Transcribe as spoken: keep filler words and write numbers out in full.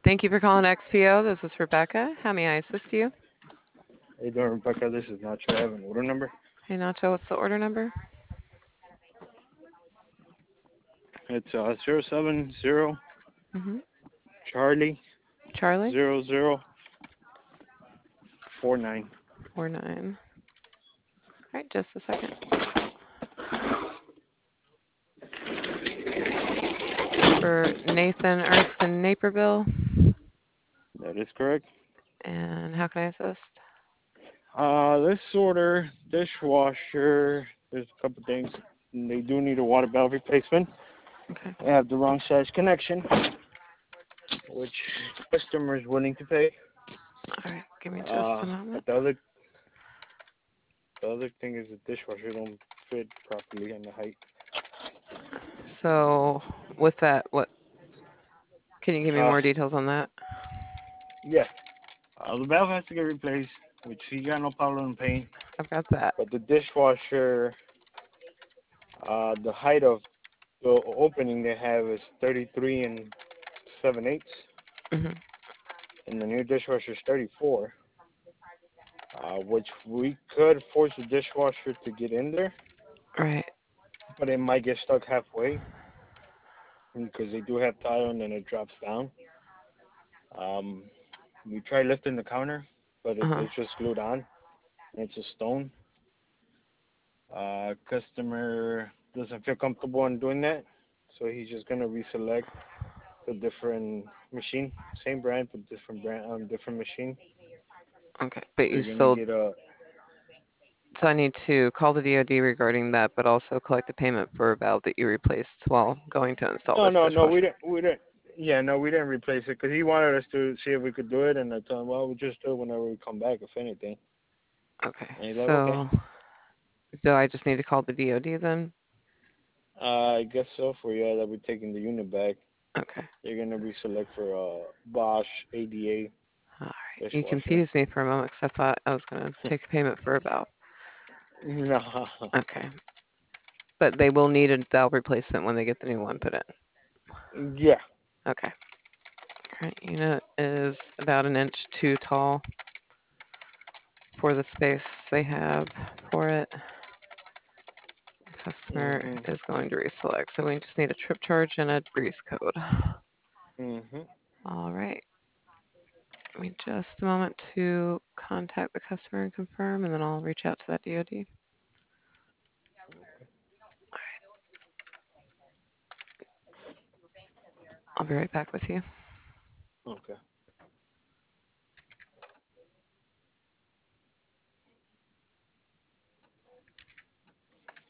Thank you for calling X P O. This is Rebecca. How may I assist you? How you doing, Rebecca? This is Nacho. I have an order number. Hey, Nacho, what's the order number? It's uh zero seven zero Mm-hmm. Charlie Charlie? zero zero four nine. Four nine. All right, just a second. For Nathan Ernst in Naperville. That is correct. And how can I assist? Uh, this order dishwasher. There's a couple things. They do need a water valve replacement. Okay. They have the wrong size connection, which customer is willing to pay. All right, give me just Uh, a moment. but the other the other thing is the dishwasher don't fit properly in the height. So, with that, what can you give me Uh, more details on that? yeah. Uh, the valve has to get replaced, which he got no problem in paying. I've got that. But the dishwasher, uh, the height of the opening they have is thirty-three and seven eighths, Mm-hmm. and the new dishwasher is thirty-four, uh, which we could force the dishwasher to get in there, Right. but it might get stuck halfway because they do have tile and then it drops down. Um, we tried lifting the counter, but it, Uh-huh. it's just glued on. And it's a stone. Uh, customer doesn't feel comfortable in doing that, so he's just gonna reselect a different machine, same brand but different brand on um, different machine. Okay. But So you you're gonna still, get a so I need to call the D O D regarding that, but also collect the payment for a valve that you replaced while going to install no this no no we dishwasher. didn't we didn't yeah no we didn't replace it because he wanted us to see if we could do it, and I told him, well, we'll just do it whenever we come back if anything. Okay. And he's like, okay. So, do I just need to call the D O D then? uh, I guess so. For yeah, that we're taking the unit back, Okay. they're gonna reselect for uh Bosch A D A All right. You dishwasher. confused me for a moment because I thought I was going to take a payment for a valve. No. Okay. But they will need a valve replacement when they get the new one put in. Yeah. Okay. Current unit is about an inch too tall for the space they have for it. Customer Mhm. is going to reselect, so we just need a trip charge and a grease code. Mhm. All right. Give me just a moment to contact the customer and confirm, and then I'll reach out to that D O D. I'll be right back with you. Okay.